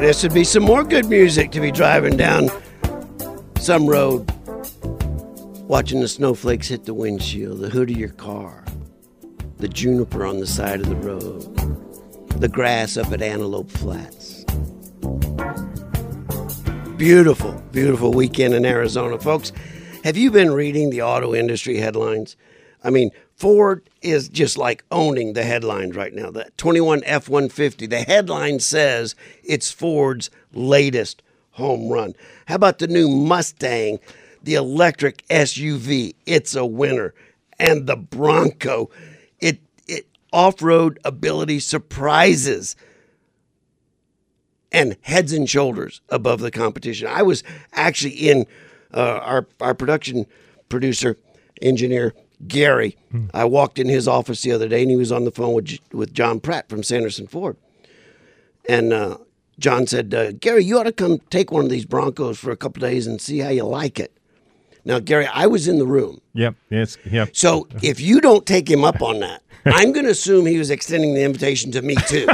This would be some more good music to be driving down some road, watching the snowflakes hit the windshield, the hood of your car, the juniper on the side of the road, the grass up at Antelope Flats. Beautiful, beautiful weekend in Arizona, folks. Have you been reading the auto industry headlines? I mean, Ford is just like owning the headlines right now. The 21 F-150, the headline says it's Ford's latest home run. How about the new Mustang, the electric SUV? It's a winner. And the Bronco, it off-road ability surprises and heads and shoulders above the competition. I was actually in our production producer, engineer, Gary. I walked in his office the other day, and he was on the phone with John Pratt from Sanderson Ford. And John said, Gary, you ought to come take one of these Broncos for a couple of days and see how you like it. Now, Gary, I was in the room. Yep. So if you don't take him up on that, I'm going to assume he was extending the invitation to me, too.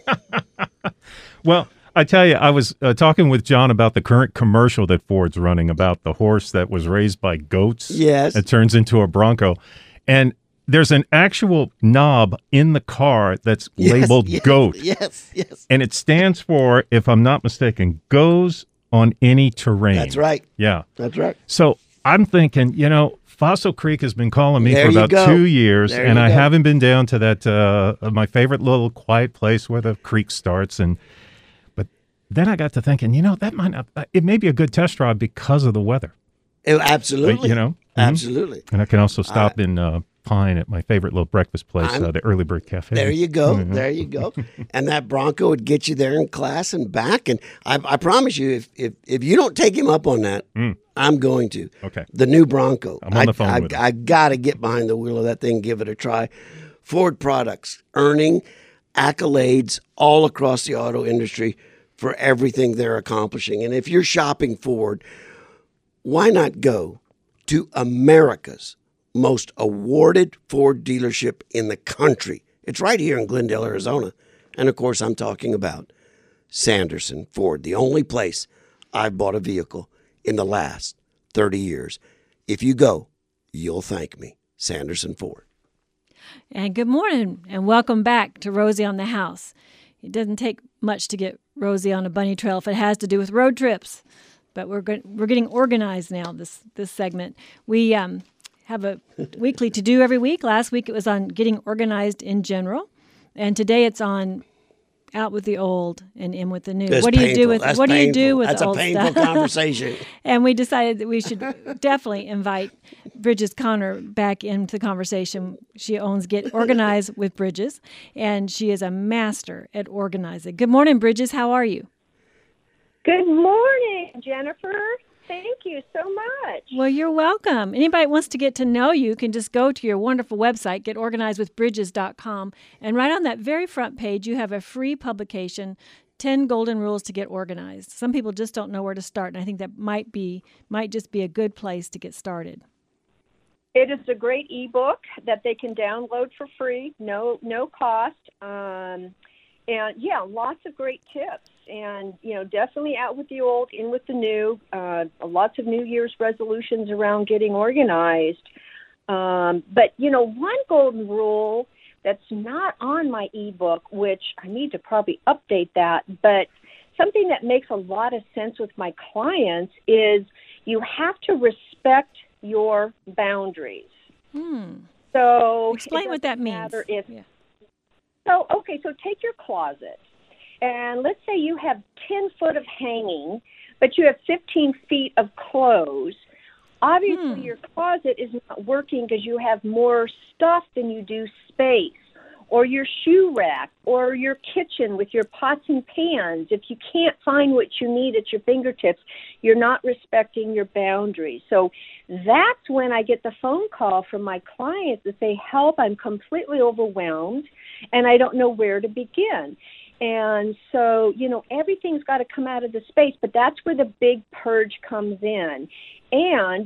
Well, I tell you, I was talking with John about the current commercial that Ford's running about the horse that was raised by goats. Yes. It turns into a Bronco. And there's an actual knob in the car that's labeled GOAT. Yes. And it stands for, if I'm not mistaken, goes on any terrain. That's right. Yeah. That's right. So I'm thinking, Fossil Creek has been calling me There for about you go. 2 years, There and you I go. haven't been down to that, my favorite little quiet place where the creek starts. But then I got to thinking, that might not, it may be a good test drive because of the weather. Absolutely. Mhm. Absolutely. And I can also stop in Pine at my favorite little breakfast place, the Early Bird Cafe. There you go. Mhm. There you go. And that Bronco would get you there in class and back. And I promise you, if you don't take him up on that, I'm going to. Okay. The new Bronco. I'm on the phone with him. I got to get behind the wheel of that thing, give it a try. Ford products earning accolades all across the auto industry for everything they're accomplishing. And if you're shopping Ford, why not go to America's most awarded Ford dealership in the country? It's right here in Glendale, Arizona. And of course, I'm talking about Sanderson Ford, the only place I've bought a vehicle in the last 30 years. If you go, you'll thank me. Sanderson Ford. And good morning, and welcome back to Rosie on the House. It doesn't take much to get Rosie on a bunny trail if it has to do with road trips, but we're getting organized now. This segment we have a weekly to do every week. Last week it was on getting organized in general, and today it's on out with the old and in with the new. That's what do you painful. do with That's what painful. do you do with That's the old a painful stuff? conversation. And we decided that we should definitely invite Bridges Connor back into the conversation. She owns Get Organized with Bridges, and she is a master at organizing. Good morning, Bridges. How are you? Good morning, Jennifer. Thank you so much. Well, you're welcome. Anybody that wants to get to know you can just go to your wonderful website, getorganizedwithbridges.com, and right on that very front page, you have a free publication, 10 Golden Rules to Get Organized. Some people just don't know where to start, and I think that might just be a good place to get started. It is a great ebook that they can download for free, no cost. And yeah, lots of great tips. And, definitely out with the old, in with the new. Lots of New Year's resolutions around getting organized. But, one golden rule that's not on my ebook, which I need to probably update that, but something that makes a lot of sense with my clients is you have to respect your boundaries. So explain what that means. So take your closet. And let's say you have 10 foot of hanging, but you have 15 feet of clothes. Obviously, your closet is not working because you have more stuff than you do space. Or your shoe rack, or your kitchen with your pots and pans. If you can't find what you need at your fingertips, you're not respecting your boundaries. So that's when I get the phone call from my clients to say, help, I'm completely overwhelmed, and I don't know where to begin. And so, everything's got to come out of the space, but that's where the big purge comes in. And,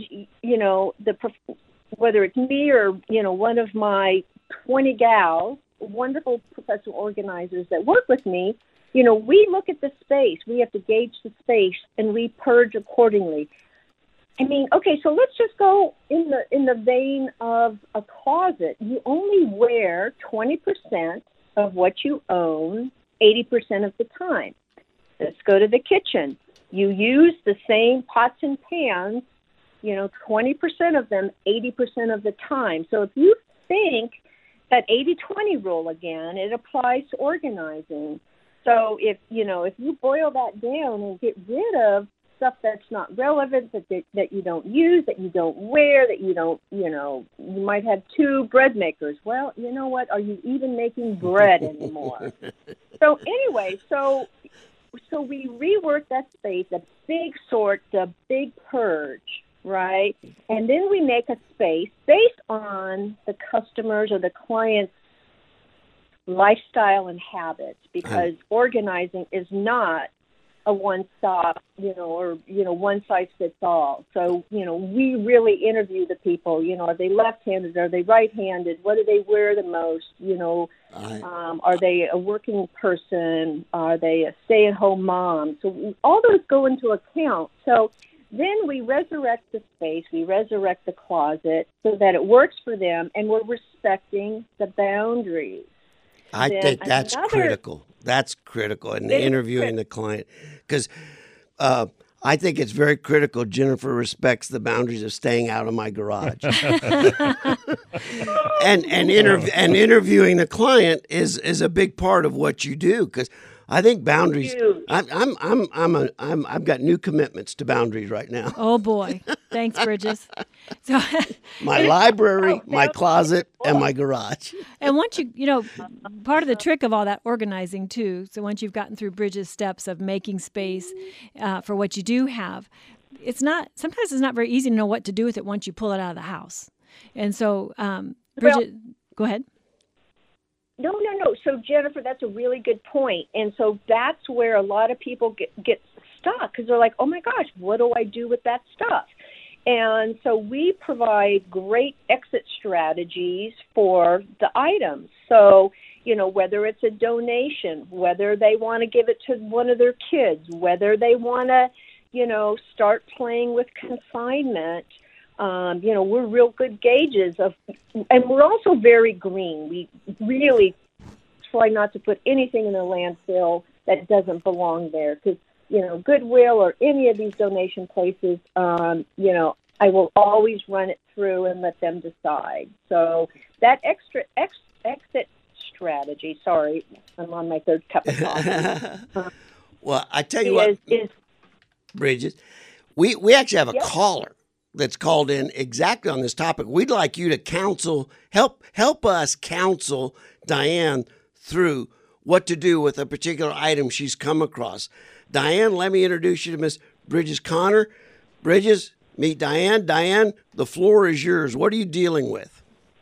whether it's me or, one of my 20 gals, wonderful professional organizers that work with me, we look at the space. We have to gauge the space, and we purge accordingly. I mean, okay, so let's just go in the vein of a closet. You only wear 20% of what you own 80% of the time. Let's go to the kitchen. You use the same pots and pans, 20% of them 80% of the time. So if you think that 80-20 rule again, it applies to organizing. So if you boil that down and get rid of stuff that's not relevant, that you don't use, that you don't wear, that you don't, you might have 2 bread makers. Well, you know what? Are you even making bread anymore? So anyway, so we rework that space, a big sort, a big purge, right? And then we make a space based on the customers or the client's lifestyle and habits, because organizing is not a one-stop, or one-size-fits-all. So, we really interview the people. Are they left-handed? Are they right-handed? What do they wear the most? Are they a working person? Are they a stay-at-home mom? So all those go into account. So then we resurrect the space. We resurrect the closet so that it works for them, and we're respecting the boundaries. I think that's critical. That's critical in interviewing the client, because I think it's very critical. Jennifer respects the boundaries of staying out of my garage, and interviewing the client is a big part of what you do, because I think boundaries. I've got new commitments to boundaries right now. Oh boy, thanks, Bridges. So my library, my closet, and my garage. And once part of the trick of all that organizing too. So once you've gotten through Bridges' steps of making space for what you do have, sometimes it's not very easy to know what to do with it once you pull it out of the house. And so, Bridget, go ahead. No. So, Jennifer, that's a really good point. And so that's where a lot of people get stuck, because they're like, oh, my gosh, what do I do with that stuff? And so we provide great exit strategies for the items. So, whether it's a donation, whether they want to give it to one of their kids, whether they want to, start playing with consignment, we're real good gauges and we're also very green. We really try not to put anything in the landfill that doesn't belong there, because, Goodwill or any of these donation places, I will always run it through and let them decide. So that exit strategy, sorry, I'm on my 3rd cup of coffee. Well, I tell you what, Bridges, we actually have a caller that's called in exactly on this topic. We'd like you to help us counsel Diane through what to do with a particular item she's come across. Diane, let me introduce you to Miss Bridges Connor. Bridges, meet Diane. Diane, the floor is yours. What are you dealing with?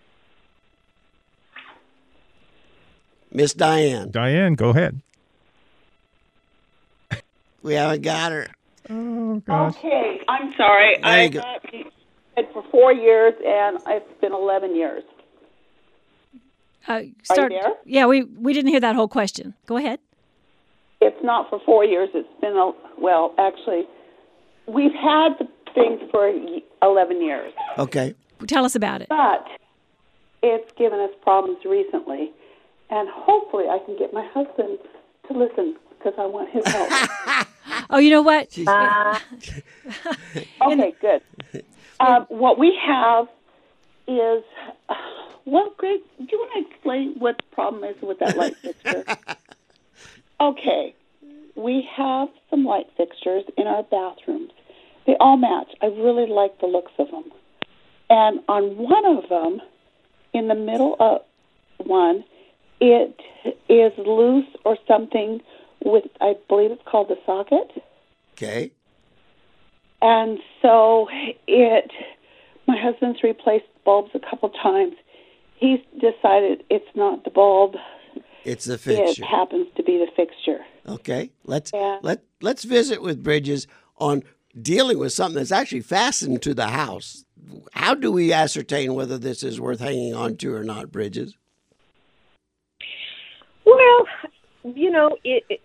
Miss Diane. Diane, go ahead. We haven't got her. Oh, gosh. Okay, I'm sorry. I got it for 4 years, and it's been 11 years. Are you there? Yeah, we didn't hear that whole question. Go ahead. It's not for 4 years. It's been, actually, we've had the things for 11 years. Okay. Tell us about it. But it's given us problems recently, and hopefully I can get my husband to listen, because I want his help. Oh, you know what? Okay, good. What we have is, Greg, do you want to explain what the problem is with that light fixture? Okay, we have some light fixtures in our bathrooms. They all match. I really like the looks of them. And on one of them, in the middle of one, it is loose or something with, I believe it's called the socket. Okay. And so my husband's replaced bulbs a couple times. He's decided it's not the bulb. It's the fixture. It happens to be the fixture. Okay. Let's visit with Bridges on dealing with something that's actually fastened to the house. How do we ascertain whether this is worth hanging on to or not, Bridges? Well, you know,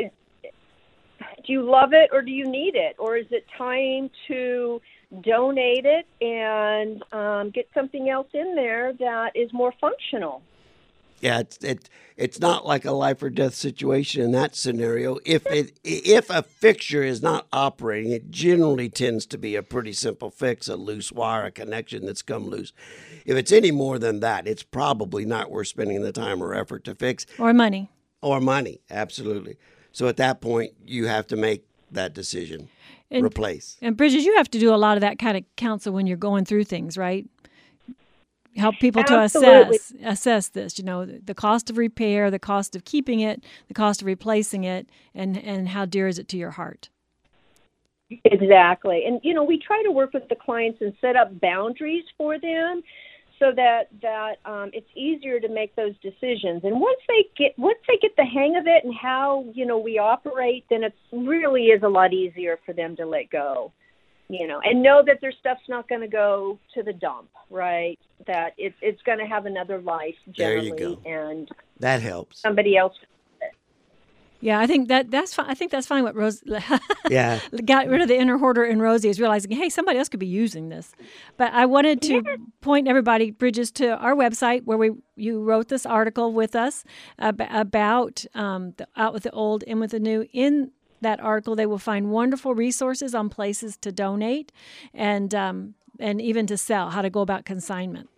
do you love it or do you need it? Or is it time to donate it and get something else in there that is more functional? Yeah, it's not like a life or death situation in that scenario. If a fixture is not operating, it generally tends to be a pretty simple fix, a loose wire, a connection that's come loose. If it's any more than that, it's probably not worth spending the time or effort to fix. Or money. Or money, absolutely. So at that point, you have to make that decision, replace. And Bridget, you have to do a lot of that kind of counsel when you're going through things, right? Help people to assess this, you know, the cost of repair, the cost of keeping it, the cost of replacing it, and how dear is it to your heart. Exactly. And, you know, we try to work with the clients and set up boundaries for them so that it's easier to make those decisions. And once they get the hang of it and how, you know, we operate, then it really is a lot easier for them to let go. You know, and know that their stuff's not going to go to the dump, right? That it's going to have another life generally, there you go. And that helps. Somebody else. Yeah, I think that's fine. I think that's fine. What Rose yeah got rid of the inner hoarder in Rosie is realizing, hey, somebody else could be using this. But I wanted to point everybody, Bridges, to our website where you wrote this article with us about out with the old, in with the new. In that article, they will find wonderful resources on places to donate and even to sell, how to go about consignment.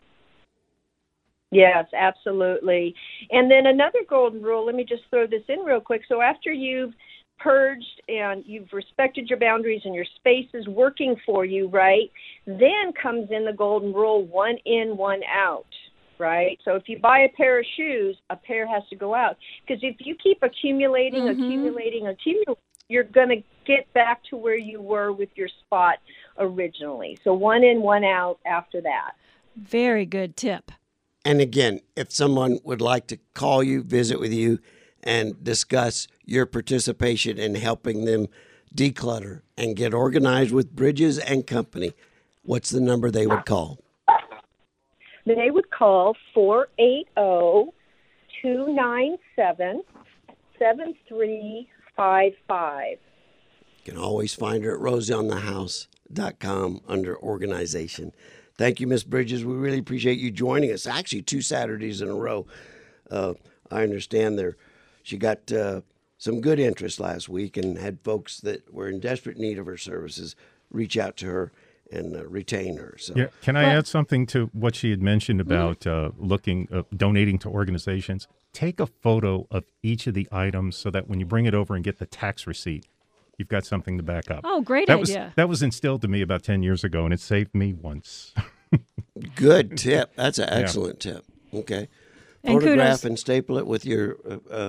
Yes, absolutely. And then another golden rule, let me just throw this in real quick. So after you've purged and you've respected your boundaries and your space is working for you, right, then comes in the golden rule, 1 in, 1 out. Right? So if you buy a pair of shoes, a pair has to go out. Because if you keep accumulating, you're going to get back to where you were with your spot originally. So 1 in, 1 out after that. Very good tip. And again, if someone would like to call you, visit with you, and discuss your participation in helping them declutter and get organized with Bridges and Company, what's the number they would call? They would call 480-297-7355. You can always find her at rosieonthehouse.com under organization. Thank you, Miss Bridges. We really appreciate you joining us. Actually, 2 Saturdays in a row. I understand she got some good interest last week and had folks that were in desperate need of her services reach out to her and retain her. So, yeah. Can I add something to what she had mentioned about donating to organizations? Take a photo of each of the items so that when you bring it over and get the tax receipt, you've got something to back up. Oh, great idea. That was instilled to me about 10 years ago, and it saved me once. Good tip. That's an excellent tip. Okay. And photograph kudos. and staple it with your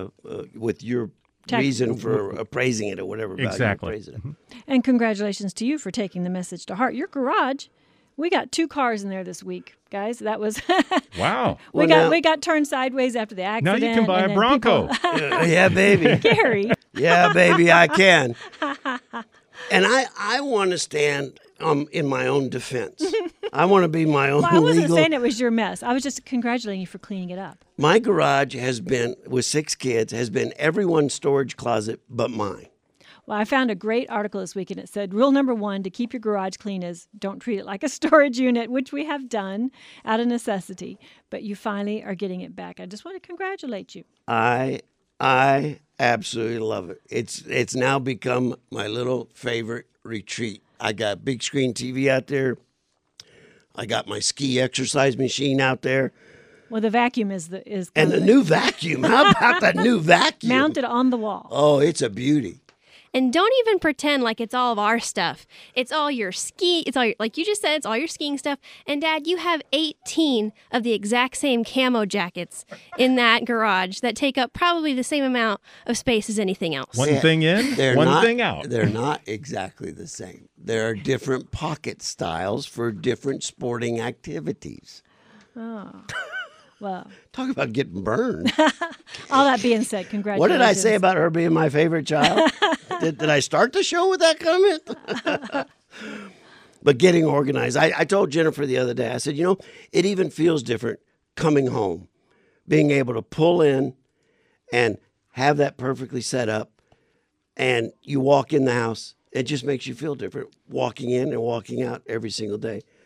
reason for appraising it or whatever value Exactly. you're appraising it. And congratulations to you for taking the message to heart. Your garage, we got 2 cars in there this week, guys. That was Wow. we got turned sideways after the Now accident. you can buy a Bronco. Yeah, baby. Gary. Yeah, baby, I can. And I want to stand in my own defense. I want to be my own Well, I wasn't legal. saying it was your mess. I was just congratulating you for cleaning it up. My garage has been, with 6 kids, has been everyone's storage closet but mine. Well, I found a great article this week, and it said, rule number 1 to keep your garage clean is don't treat it like a storage unit, which we have done out of necessity. But you finally are getting it back. I just want to congratulate you. I absolutely love it. It's now become my little favorite retreat. I got big screen TV out there. I got my ski exercise machine out there. Well, the vacuum is And the new vacuum. How about the new vacuum? mounted on the wall. Oh, it's a beauty. And don't even pretend like it's all of our stuff. It's all your like you just said, it's all your skiing stuff. And Dad, you have 18 of the exact same camo jackets in that garage that take up probably the same amount of space as anything else. One thing in, one thing out. They're not exactly the same. There are different pocket styles for different sporting activities. Oh, well. Talk about getting burned. All that being said, congratulations. What did I say about her being my favorite child? Did I start the show with that comment? But getting organized. I told Jennifer the other day, I said, it even feels different coming home, being able to pull in and have that perfectly set up, and you walk in the house. It just makes you feel different walking in and walking out every single day.